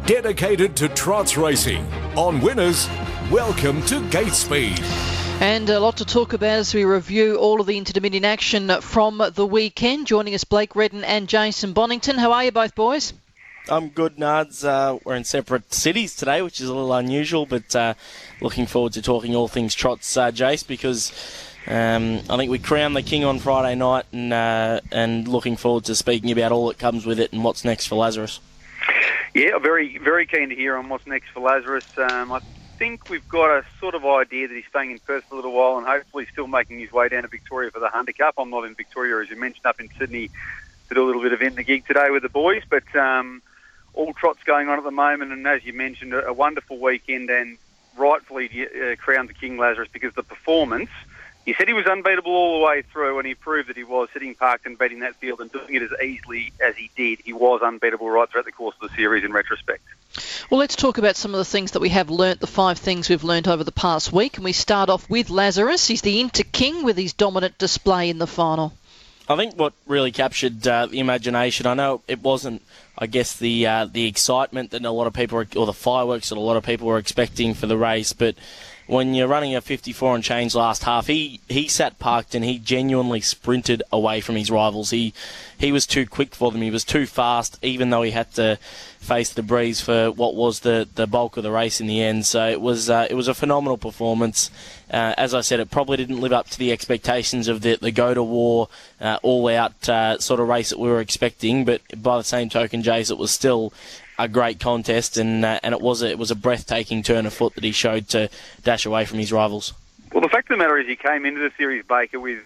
dedicated to trots racing. On Winners, welcome to Gate Speed. And a lot to talk about as we review all of the Inter-Dominion action from the weekend. Joining us, Blake Redden and Jason Bonington. How are you both, boys? I'm good, Nards. We're in separate cities today, which is a little unusual, but looking forward to talking all things trots, Jace, because I think we crowned the king on Friday night, and looking forward to speaking about all that comes with it and what's next for Lazarus. Yeah, very, very keen to hear on what's next for Lazarus. I think we've got a sort of idea that he's staying in Perth for a little while and hopefully still making his way down to Victoria for the Hunter Cup. I'm not in Victoria, as you mentioned, up in Sydney to do a little bit of in the gig today with the boys, but all trots going on at the moment, and as you mentioned, a wonderful weekend, and rightfully crowned the king, Lazarus, because the performance, he said he was unbeatable all the way through, and he proved that he was, sitting parked and beating that field and doing it as easily as he did. He was unbeatable right throughout the course of the series in retrospect. Well, let's talk about some of the things that we have learnt, the 5 things we've learnt over the past week, and we start off with Lazarus. He's the Inter King with his dominant display in the final. I think what really captured the imagination, I know it wasn't, I guess, the excitement that a lot of people, or the fireworks that a lot of people were expecting for the race, but when you're running a 54 and change last half, he sat parked and he genuinely sprinted away from his rivals. He was too quick for them. He was too fast, even though he had to face the breeze for what was the bulk of the race in the end. So it was a phenomenal performance. As I said, it probably didn't live up to the expectations of the go-to-war, all-out sort of race that we were expecting. But by the same token, Jace, it was still a great contest, and it was a breathtaking turn of foot that he showed to dash away from his rivals. Well, the fact of the matter is he came into the series, Baker, with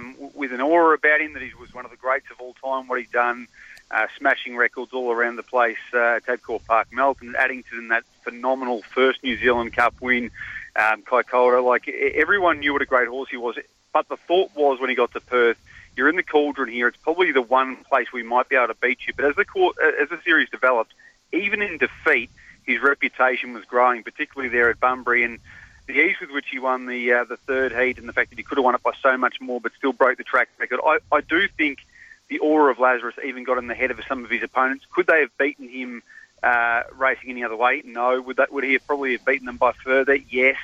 an aura about him that he was one of the greats of all time, what he'd done, smashing records all around the place, Tabcorp Park, Melton, Addington, that phenomenal first New Zealand Cup win, Kaikoura. Like, everyone knew what a great horse he was, but the thought was when he got to Perth, you're in the cauldron here, it's probably the one place we might be able to beat you. But as the series developed, even in defeat, his reputation was growing, particularly there at Bunbury, and the ease with which he won the third heat, and the fact that he could have won it by so much more but still broke the track record. I do think the aura of Lazarus even got in the head of some of his opponents. Could they have beaten him racing any other way? No. Would he have probably have beaten them by further? Yes.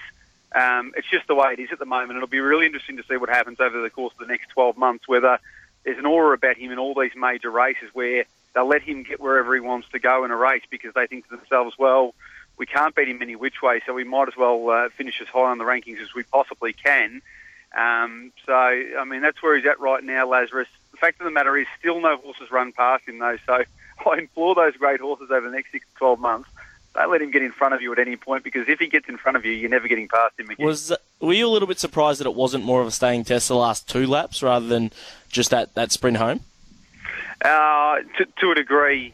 It's just the way it is at the moment. It'll be really interesting to see what happens over the course of the next 12 months, whether there's an aura about him in all these major races where they'll let him get wherever he wants to go in a race because they think to themselves, well, we can't beat him any which way, so we might as well finish as high on the rankings as we possibly can. So, I mean, that's where he's at right now, Lazarus. The fact of the matter is still no horses run past him, though, so I implore those great horses over the next 6 to 12 months, don't let him get in front of you at any point, because if he gets in front of you, you're never getting past him again. Were you a little bit surprised that it wasn't more of a staying test the last 2 laps rather than just that sprint home? To a degree.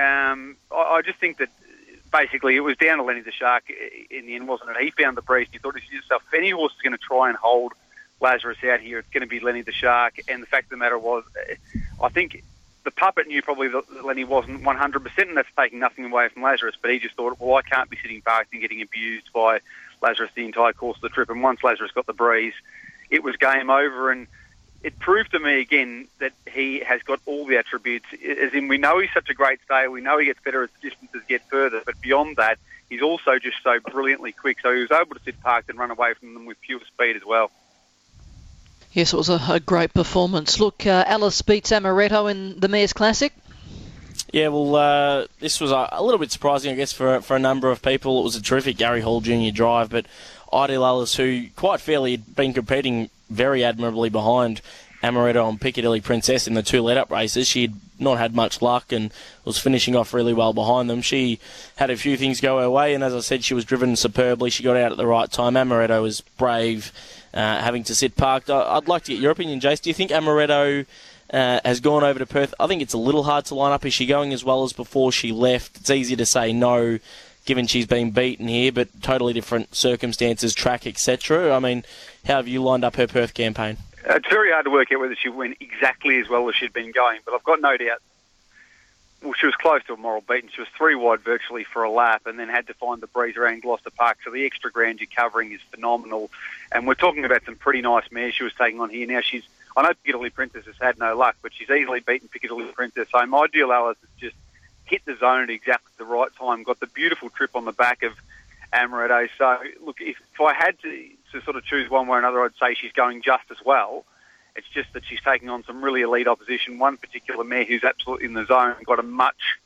I just think that basically it was down to Lenny the Shark in the end, wasn't it? He found the breeze and he thought to himself, if any horse is going to try and hold Lazarus out here, it's going to be Lenny the Shark. And the fact of the matter was, I think the puppet knew probably that Lenny wasn't 100%, and that's taking nothing away from Lazarus, but he just thought, well, I can't be sitting parked and getting abused by Lazarus the entire course of the trip. And once Lazarus got the breeze, it was game over, and it proved to me again that he has got all the attributes, as in we know he's such a great stayer, we know he gets better as the distances get further, but beyond that, he's also just so brilliantly quick, so he was able to sit parked and run away from them with pure speed as well. Yes, it was a great performance. Look, Alice beats Amaretto in the Mayor's Classic. Yeah, well, this was a little bit surprising, I guess, for a number of people. It was a terrific Gary Hall Jr. drive, but Ideal Alice, who quite fairly had been competing very admirably behind Amaretto and Piccadilly Princess in the 2 let-up races. She had not had much luck and was finishing off really well behind them. She had a few things go her way, and as I said, she was driven superbly. She got out at the right time. Amaretto was brave, having to sit parked. I'd like to get your opinion, Jace. Do you think Amaretto has gone over to Perth? I think it's a little hard to line up. Is she going as well as before she left? It's easy to say no, given she's been beaten here, but totally different circumstances, track, etc. I mean, how have you lined up her Perth campaign? It's very hard to work out whether she went exactly as well as she'd been going, but I've got no doubt. Well, she was close to a moral beaten. She was 3 wide virtually for a lap and then had to find the breeze around Gloucester Park, so the extra ground you're covering is phenomenal. And we're talking about some pretty nice mares she was taking on here. Now, I know Piccadilly Princess has had no luck, but she's easily beaten Piccadilly Princess. So my Ideal Alice is just hit the zone at exactly the right time, got the beautiful trip on the back of Amoretti. So, look, if I had to sort of choose one way or another, I'd say she's going just as well. It's just that she's taking on some really elite opposition. One particular mare who's absolutely in the zone got a much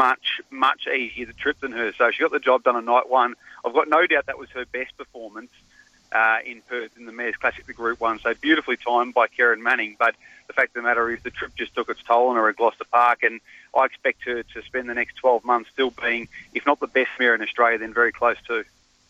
easier trip than her. So she got the job done on night one. I've got no doubt that was her best performance in Perth in the Mares Classic, the Group 1. So beautifully timed by Karen Manning. But the fact of the matter is the trip just took its toll on her at Gloucester Park, and I expect her to spend the next 12 months still being, if not the best mare in Australia, then very close to.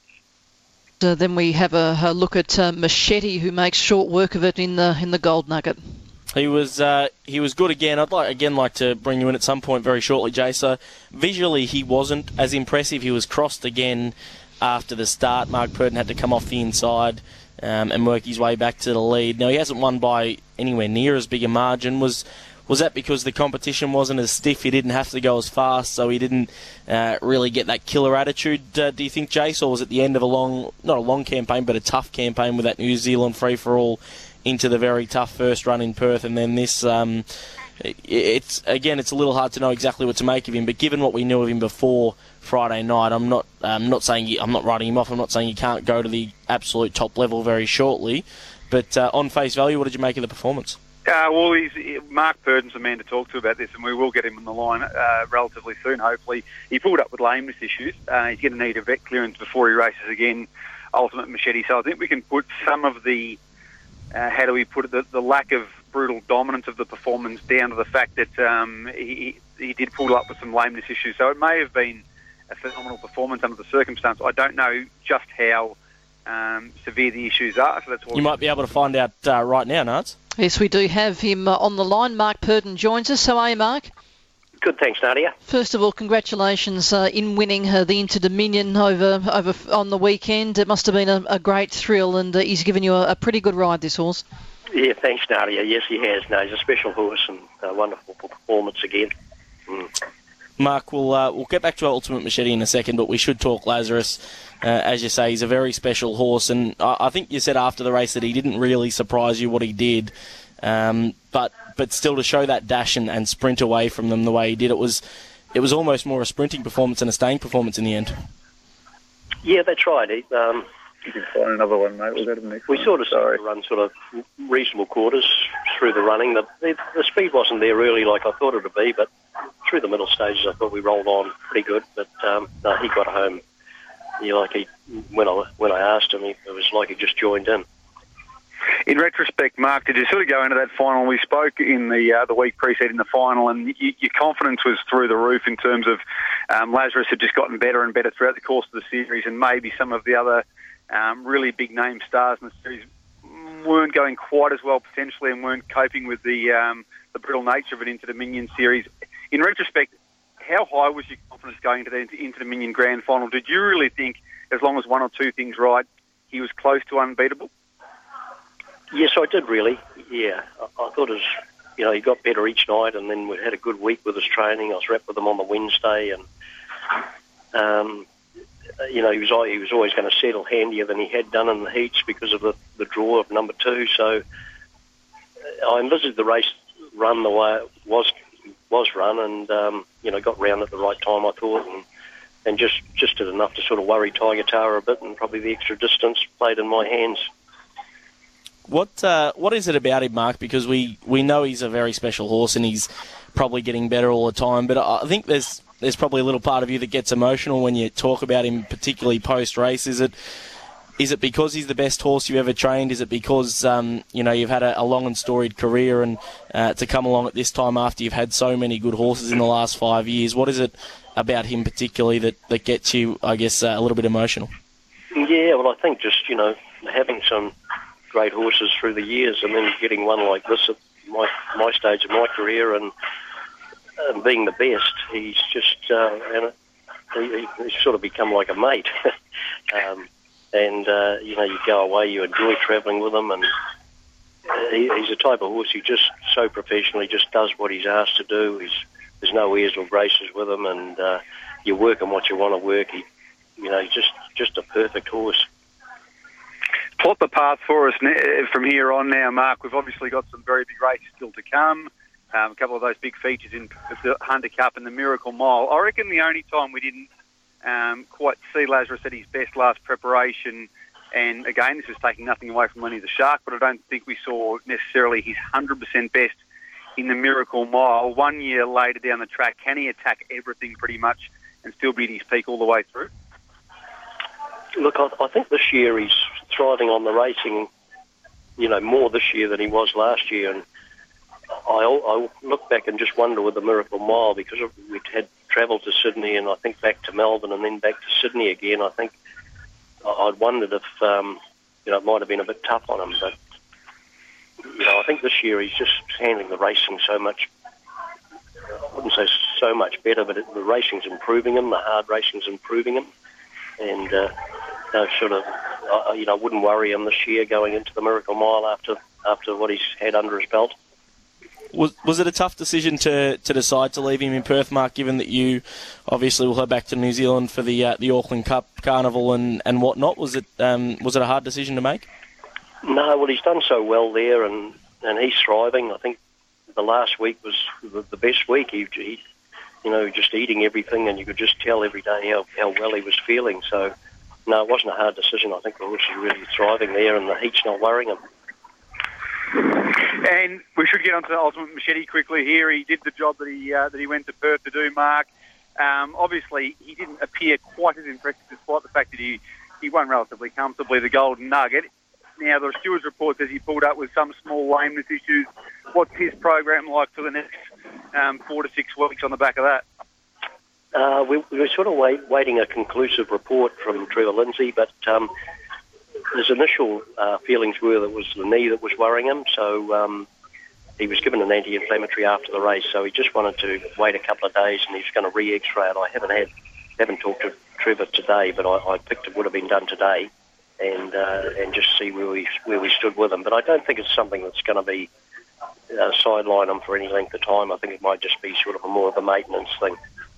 Then we have a look at Machete, who makes short work of it in the Gold Nugget. He was good again. I'd like to bring you in at some point very shortly, Jay. So visually he wasn't as impressive. He was crossed again after the start. Mark Purdon had to come off the inside and work his way back to the lead. Now he hasn't won by anywhere near as big a margin. Was that because the competition wasn't as stiff? He didn't have to go as fast, so he didn't really get that killer attitude, do you think, Jace? Or was it the end of not a long campaign, but a tough campaign with that New Zealand free-for-all into the very tough first run in Perth, and then this? It's a little hard to know exactly what to make of him, but given what we knew of him before Friday night, I'm not saying I'm not writing him off. I'm not saying he can't go to the absolute top level very shortly, but on face value, what did you make of the performance? Mark Purdon's the man to talk to about this, and we will get him on the line relatively soon, hopefully. He pulled up with lameness issues. He's going to need a vet clearance before he races again, Ultimate Machete. So I think we can put some of the, the lack of brutal dominance of the performance down to the fact that he did pull up with some lameness issues. So it may have been a phenomenal performance under the circumstance. I don't know just how severe the issues are. So that's what you might be able to find out right now, Nards. Yes, we do have him on the line. Mark Purdon joins us. How are you, Mark? Good, thanks, Nadia. First of all, congratulations in winning the Inter Dominion over on the weekend. It must have been a great thrill, and he's given you a pretty good ride, this horse. Yeah, thanks, Nadia. Yes, he has. No, he's a special horse and a wonderful performance again. Mark, we'll get back to our Ultimate Machete in a second, but we should talk Lazarus. As you say, he's a very special horse, and I think you said after the race that he didn't really surprise you what he did, but still to show that dash and sprint away from them the way he did, it was almost more a sprinting performance than a staying performance in the end. Yeah, that's right. You can find another one, mate. We'll go to the next one. We sort of run sort of reasonable quarters through the running. The speed wasn't there really like I thought it would be, but through the middle stages I thought we rolled on pretty good. But no, he got home. When I asked him, it was like he just joined in. In retrospect, Mark, did you sort of go into that final? We spoke in the week preceding the final, and your confidence was through the roof in terms of Lazarus had just gotten better and better throughout the course of the series, and maybe some of the other really big name stars in the series weren't going quite as well potentially and weren't coping with the brutal nature of an Inter Dominion series. In retrospect, how high was your confidence going into the Inter Dominion Grand Final? Did you really think, as long as one or two things right, he was close to unbeatable? Yes, I did really. Yeah, I thought it was, he got better each night, and then we had a good week with his training. I was rep with him on the Wednesday, and he was always going to settle handier than he had done in the heats because of the draw of number 2. So I envisaged the race run the way it was run, and got round at the right time, I thought, and just did enough to sort of worry Tiger Tara a bit, and probably the extra distance played in my hands. What is it about him, Mark? Because we know he's a very special horse and he's probably getting better all the time, but I think there's probably a little part of you that gets emotional when you talk about him, particularly post-race. Is it because he's the best horse you've ever trained? Is it because you've had a long and storied career, and to come along at this time after you've had so many good horses in the last 5 years? What is it about him particularly that gets you, I guess, a little bit emotional? Yeah, well, I think just, having some great horses through the years and then getting one like this at my stage of my career and being the best, he's just, he's sort of become like a mate. You go away, you enjoy travelling with him, and he's a type of horse who just so professionally just does what he's asked to do. There's no airs or graces with him, and you work on what you want to work. He's just a perfect horse. Plot the path for us from here on now, Mark. We've obviously got some very big races still to come. a couple of those big features in the Hunter Cup and the Miracle Mile. I reckon the only time we didn't quite see Lazarus at his best last preparation, and again, this is taking nothing away from Lenny the Shark, but I don't think we saw necessarily his 100% best in the Miracle Mile. 1 year later down the track, can he attack everything pretty much and still be at his peak all the way through? Look, I think this year he's thriving on the racing, more this year than he was last year. And I look back and just wonder with the Miracle Mile, because we'd had travelled to Sydney and I think back to Melbourne and then back to Sydney again. I think I'd wondered if, it might have been a bit tough on him. But, I think this year he's just handling the racing so much, I wouldn't say so much better, but the racing's improving him, the hard racing's improving him. And I wouldn't worry him this year going into the Miracle Mile after what he's had under his belt. Was it a tough decision to decide to leave him in Perth, Mark, given that you obviously will head back to New Zealand for the Auckland Cup Carnival and whatnot? Was it a hard decision to make? No, well, he's done so well there and he's thriving. I think the last week was the best week. He just eating everything, and you could just tell every day how well he was feeling. So, no, it wasn't a hard decision. I think he was really thriving there, and the heat's not worrying him. And we should get on to Ultimate Machete quickly here. He did the job that he went to Perth to do, Mark. Obviously, he didn't appear quite as impressive despite the fact that he won relatively comfortably the Golden Nugget. Now, the stewards report says he pulled up with some small lameness issues. What's his program like for the next 4 to 6 weeks on the back of that? We were sort of waiting a conclusive report from Trevor Lindsay, but his initial feelings were that it was the knee that was worrying him, so he was given an anti-inflammatory after the race, so he just wanted to wait a couple of days and he's going to re-x-ray it. I haven't talked to Trevor today, but I picked it would have been done today, and just see where we stood with him. But I don't think it's something that's going to be sideline him for any length of time. I think it might just be sort of more of a maintenance thing.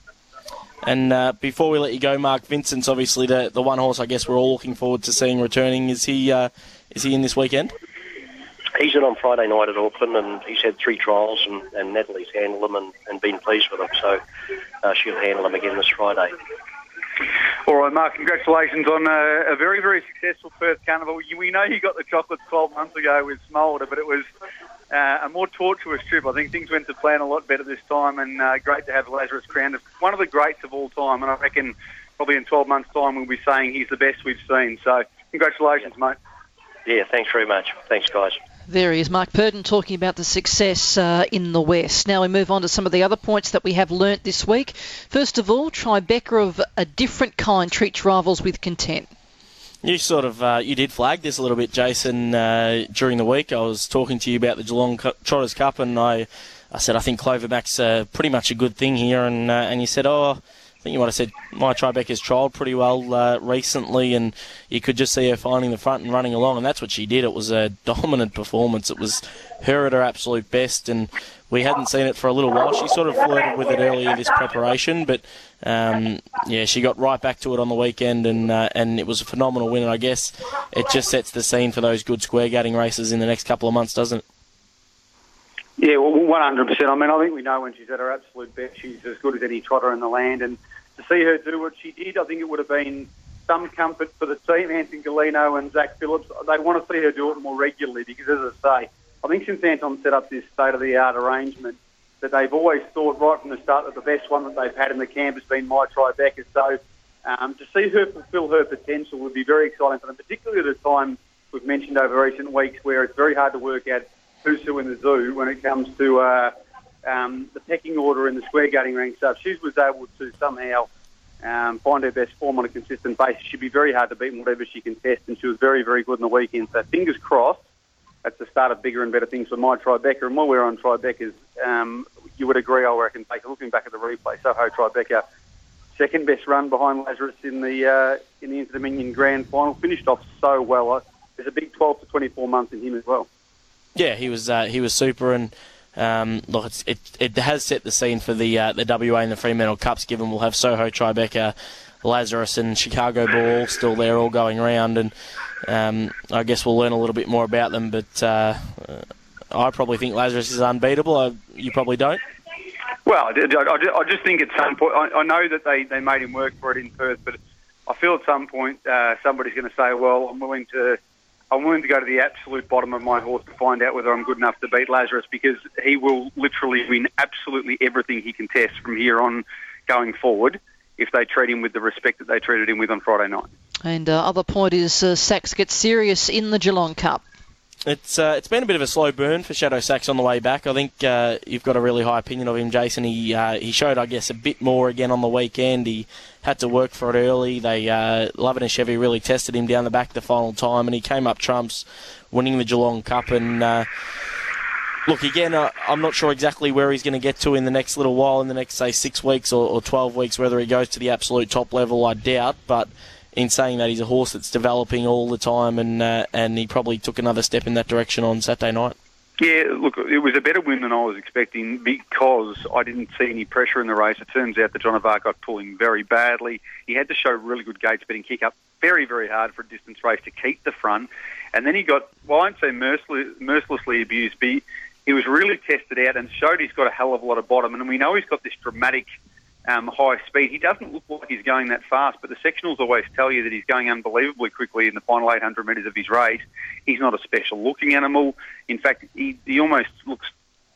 And before we let you go, Mark, Vincent's obviously the one horse I guess we're all looking forward to seeing returning. Is he in this weekend? He's in on Friday night at Auckland, and he's had 3 trials, and Natalie's handled him and been pleased with him. So she'll handle him again this Friday. All right, Mark, congratulations on a very, very successful Perth Carnival. We know you got the chocolates 12 months ago with Smolder, but it was a more tortuous trip. I think things went to plan a lot better this time, and great to have Lazarus crowned one of the greats of all time. And I reckon probably in 12 months' time we'll be saying he's the best we've seen. So congratulations, mate. Yeah, thanks very much. Thanks, guys. There he is, Mark Purdon, talking about the success in the West. Now we move on to some of the other points that we have learnt this week. First of all, Tribeca of a different kind treats rivals with content. You you did flag this a little bit, Jason, during the week. I was talking to you about the Geelong Trotters Cup, and I said I think Cloverback's pretty much a good thing here, and you said, I think you might have said my Tribeca's trialled pretty well recently, and you could just see her finding the front and running along, and that's what she did. It was a dominant performance. It was her at her absolute best, and we hadn't seen it for a little while. She sort of flirted with it earlier this preparation, but she got right back to it on the weekend, and it was a phenomenal win. And I guess it just sets the scene for those good square gutting races in the next couple of months, doesn't it? Yeah, well, 100%. I mean, I think we know when she's at her absolute best, she's as good as any trotter in the land. And to see her do what she did, I think it would have been some comfort for the team, Anton Galino and Zach Phillips. They want to see her do it more regularly because, as I say, I think since Anton set up this state-of-the-art arrangement, that they've always thought right from the start that the best one that they've had in the camp has been my Tribeca. So to see her fulfil her potential would be very exciting for them, particularly at a time we've mentioned over recent weeks where it's very hard to work out who's who in the zoo when it comes to the pecking order in the square gutting ranks. So if she was able to somehow find her best form on a consistent basis, she'd be very hard to beat in whatever she can test, and she was very, very good in the weekend. So fingers crossed, that's the start of bigger and better things for my Tribeca. And while we're on Tribeca's, you would agree, I reckon, looking back at the replay, Soho Tribeca, second best run behind Lazarus in the Inter-Dominion Grand Final, finished off so well. There's a big 12 to 24 months in him as well. Yeah, he was super, and look, it has set the scene for the WA and the Fremantle Cups, given we'll have Soho Tribeca, Lazarus and Chicago Ball all still there, all going around, and I guess we'll learn a little bit more about them, but I probably think Lazarus is unbeatable. You probably don't? Well, I just think at some point, I know that they made him work for it in Perth, but I feel at some point somebody's going to say, well, I'm willing to go to the absolute bottom of my horse to find out whether I'm good enough to beat Lazarus, because he will literally win absolutely everything he contests from here on going forward if they treat him with the respect that they treated him with on Friday night. And other point is Sachs gets serious in the Geelong Cup. It's been a bit of a slow burn for Shadow Sachs on the way back. I think you've got a really high opinion of him, Jason. He showed, I guess, a bit more again on the weekend. He had to work for it early. Lovin and Chevy really tested him down the back the final time, and he came up trumps, winning the Geelong Cup. And look, again, I'm not sure exactly where he's going to get to in the next little while, in the next, say, 6 weeks or 12 weeks, whether he goes to the absolute top level, I doubt. But in saying that, he's a horse that's developing all the time, and he probably took another step in that direction on Saturday night. Yeah, look, it was a better win than I was expecting because I didn't see any pressure in the race. It turns out that John Abark got pulling very badly. He had to show really good gate speed and kick up very, very hard for a distance race to keep the front. And then he got, well, I won't say mercilessly abused, but he was really tested out and showed he's got a hell of a lot of bottom. And we know he's got this dramatic high speed. He doesn't look like he's going that fast, but the sectionals always tell you that he's going unbelievably quickly in the final 800 metres of his race. He's not a special-looking animal. In fact, he almost looks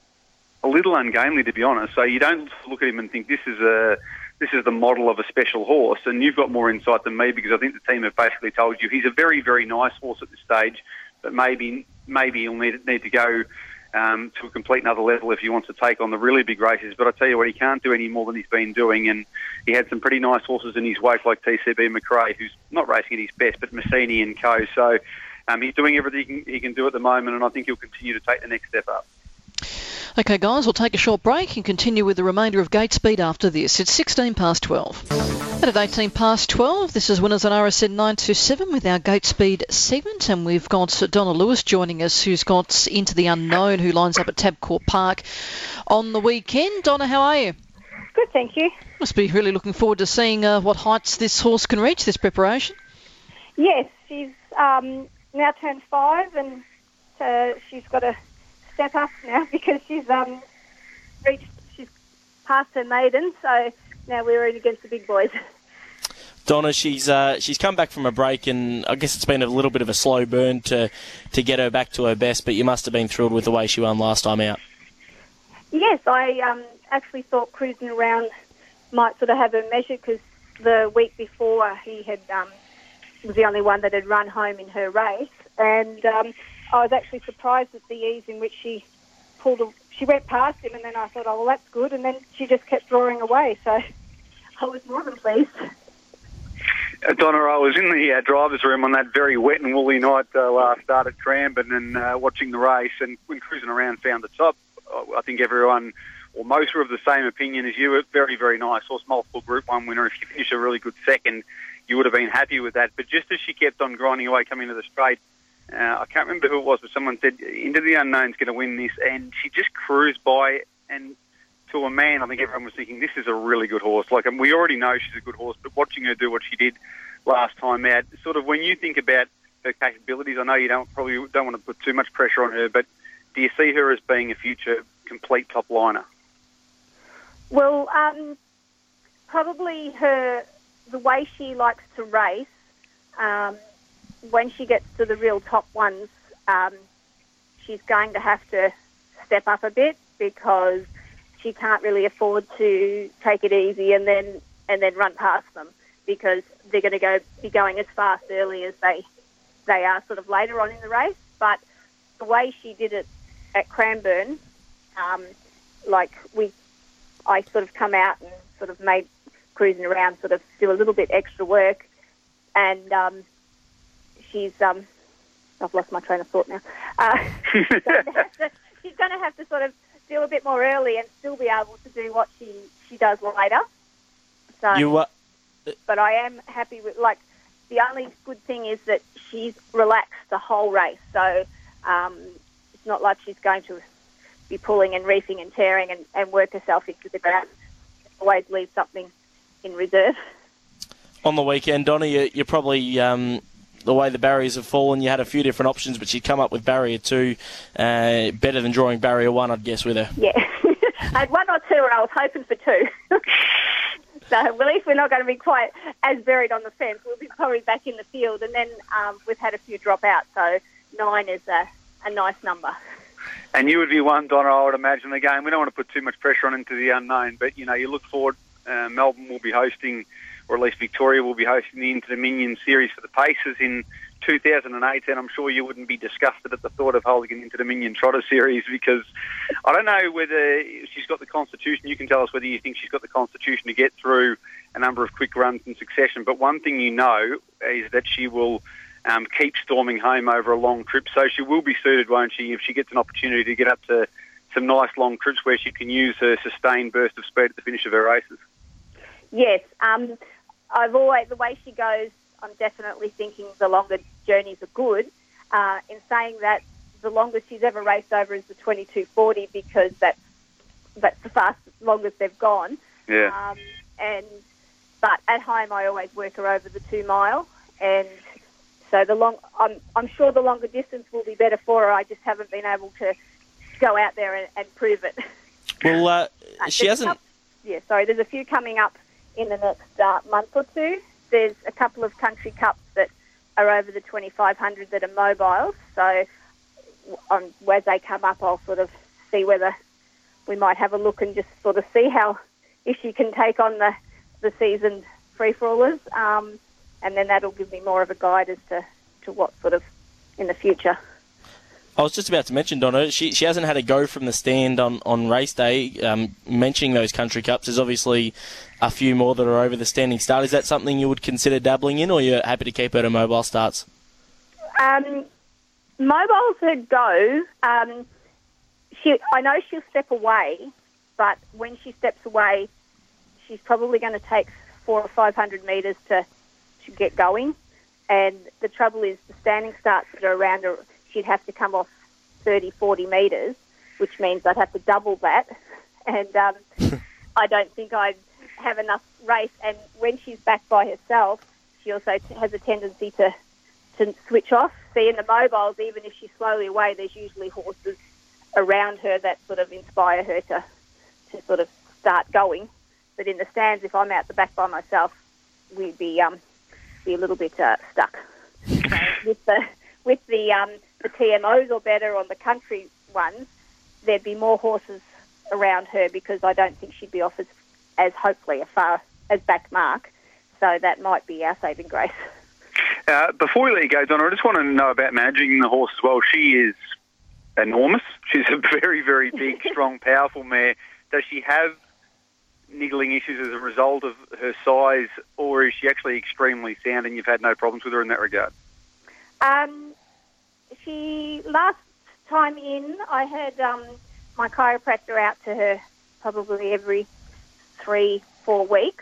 a little ungainly, to be honest. So you don't look at him and think this is the model of a special horse. And you've got more insight than me, because I think the team have basically told you he's a very, very nice horse at this stage, but maybe he'll need to go to a complete another level if he wants to take on the really big races. But I tell you what, he can't do any more than he's been doing, and he had some pretty nice horses in his wake, like TCB McRae, who's not racing at his best, but Massini and co. So he's doing everything he can do at the moment, and I think he'll continue to take the next step up. Okay, guys, we'll take a short break and continue with the remainder of Gate Speed after this. It's 16 past 12. And at 18 past 12, this is Winners on RSN 927 with our Gate Speed segment, and we've got Donna Lewis joining us, who's got Into the Unknown, who lines up at Tabcorp Park on the weekend. Donna, how are you? Good, thank you. Must be really looking forward to seeing what heights this horse can reach, this preparation. Yes, she's now turned 5, and she's got to step up now because she's past her maiden, so now we're in against the big boys. Donna, she's come back from a break, and I guess it's been a little bit of a slow burn to get her back to her best, but you must have been thrilled with the way she won last time out. Yes, I actually thought Cruising Around might sort of have her measured, because the week before he had was the only one that had run home in her race, and I was actually surprised at the ease in which she she went past him, and then I thought, oh, well, that's good, and then she just kept drawing away, so I was more than pleased. Donna, I was in the driver's room on that very wet and woolly night last start at Cranbourne, and watching the race, and when Cruising Around found the top, I think everyone, or most, were of the same opinion as you. Very, very nice horse, multiple Group 1 winner. If you finish a really good second, you would have been happy with that. But just as she kept on grinding away coming to the straight, I can't remember who it was, but someone said, Into the Unknown's going to win this, and she just cruised by, and to a man, I think everyone was thinking, this is a really good horse. Like, we already know she's a good horse, but watching her do what she did last time out, sort of when you think about her capabilities, I know you probably don't want to put too much pressure on her, but do you see her as being a future complete top liner? Well, probably the way she likes to race, when she gets to the real top ones, she's going to have to step up a bit, because she can't really afford to take it easy and then run past them, because they're going to be going as fast early as they are sort of later on in the race. But the way she did it at Cranbourne, I sort of come out and sort of made Cruising Around sort of do a little bit extra work, and she's I've lost my train of thought now. She's going to have to sort of do a bit more early and still be able to do what she does later. So, but I am happy with, the only good thing is that she's relaxed the whole race. So it's not like she's going to be pulling and reefing and tearing and work herself into the ground. Always leave something in reserve. On the weekend, Donna, you're probably the way the barriers have fallen, you had a few different options, but she'd come up with barrier 2, better than drawing barrier 1, I'd guess, with her. Yeah. I had 1 or 2, and I was hoping for 2. So at least we're not going to be quite as buried on the fence. We'll be probably back in the field, and then we've had a few drop out, so 9 is a nice number. And you would be one, Donna, I would imagine. Again, we don't want to put too much pressure on into the unknown, but, you look forward. Melbourne will be hosting, or at least Victoria will be hosting the Inter-Dominion Series for the Pacers in 2018. I'm sure you wouldn't be disgusted at the thought of holding an Inter-Dominion Trotter Series, because I don't know whether she's got the constitution. You can tell us whether you think she's got the constitution to get through a number of quick runs in succession. But one thing you know is that she will keep storming home over a long trip. So she will be suited, won't she, if she gets an opportunity to get up to some nice long trips where she can use her sustained burst of speed at the finish of her races. Yes. The way she goes, I'm definitely thinking the longer journeys are good. In saying that, the longest she's ever raced over is the 22:40, because that's the longest they've gone. Yeah. But at home, I always work her over the 2 mile, and so I'm sure the longer distance will be better for her. I just haven't been able to go out there and prove it. Well, she hasn't. There's a few coming up in the next month or 2. There's a couple of country cups that are over the 2,500 that are mobiles. So as they come up, I'll sort of see whether we might have a look and just sort of see if she can take on the seasoned free-for-allers. And then that'll give me more of a guide as to what sort of in the future. I was just about to mention, Donna, she hasn't had a go from the stand on race day. Mentioning those country cups, there's obviously a few more that are over the standing start. Is that something you would consider dabbling in, or you're happy to keep her to mobile starts? Mobile's her go. I know she'll step away, but when she steps away, she's probably going to take 400 or 500 metres to get going. And the trouble is the standing starts that are around her, she'd have to come off 30, 40 metres, which means I'd have to double that. And I don't think I'd have enough race. And when she's back by herself, she also has a tendency to switch off. See, in the mobiles, even if she's slowly away, there's usually horses around her that sort of inspire her to sort of start going. But in the stands, if I'm out the back by myself, we'd be a little bit stuck. So with the TMOs or better on the country ones, there'd be more horses around her, because I don't think she'd be off as hopefully as far as back mark. So that might be our saving grace. Before we let you go, Donna, I just want to know about managing the horse as well. She is enormous. She's a very, very big, strong, powerful mare. Does she have niggling issues as a result of her size, or is she actually extremely sound and you've had no problems with her in that regard? She, last time in, I had my chiropractor out to her probably every 3-4 weeks.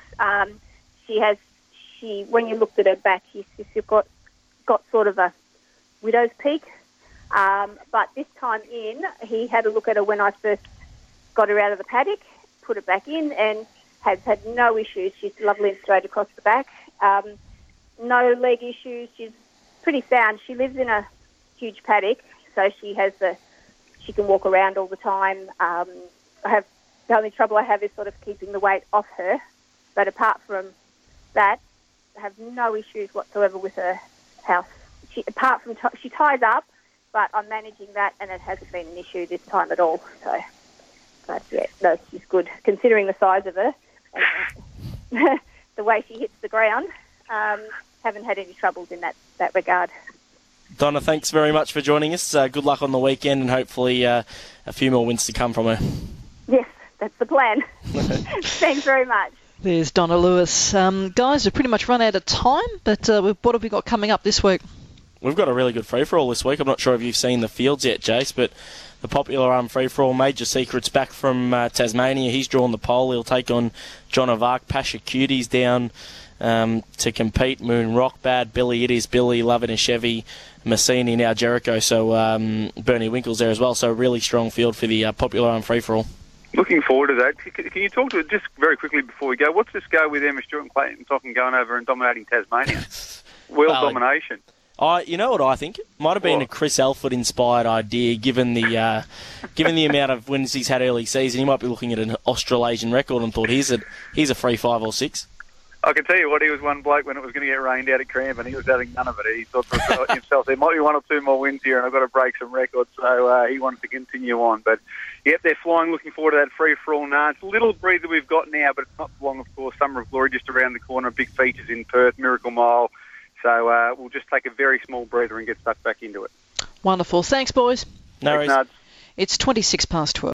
When you looked at her back, she's got sort of a widow's peak. But this time in, he had a look at her when I first got her out of the paddock, put her back in, and has had no issues. She's lovely and straight across the back. No leg issues. She's pretty sound. She lives in a huge paddock, so she can walk around all the time. The only trouble I have is sort of keeping the weight off her. But apart from that, I have no issues whatsoever with her house. She ties up, but I'm managing that, and it hasn't been an issue this time at all. So, but yeah, no, she's good considering the size of her and the way she hits the ground. Haven't had any troubles in that regard. Donna, thanks very much for joining us. Good luck on the weekend, and hopefully a few more wins to come from her. Yes, that's the plan. Thanks very much. There's Donna Lewis. Guys, we've pretty much run out of time, but what have we got coming up this week? We've got a really good free-for-all this week. I'm not sure if you've seen the fields yet, Jace, but the popular free-for-all, Major Secret's back from Tasmania. He's drawn the pole. He'll take on John of Arc. Pasha Cutie's down to compete. Moon Rock, Bad Billy, It Is Billy, Love It and Chevy, Massini, now Jericho. So Bernie Winkle's there as well. So a really strong field for the popular free-for-all. Looking forward to that. Can you talk to it just very quickly before we go? What's this go with Emma Stewart and Clayton Tocken going over and dominating Tasmania? World domination. You know what I think? It might have been a Chris Alford-inspired idea, given the amount of wins he's had early season. He might be looking at an Australasian record and thought, here's a free 5 or 6. I can tell you what, he was one bloke when it was going to get rained out at Cranbourne. He was having none of it. He thought to himself, there might be 1 or 2 more wins here and I've got to break some records. So he wanted to continue on. But, yep, they're flying. Looking forward to that free-for-all now. It's a little breather we've got now, but it's not long, of course. Summer of Glory just around the corner. Big features in Perth, Miracle Mile. So we'll just take a very small breather and get stuck back into it. Wonderful. Thanks, boys. No worries. Thanks, Nuds. It's 26 past 12.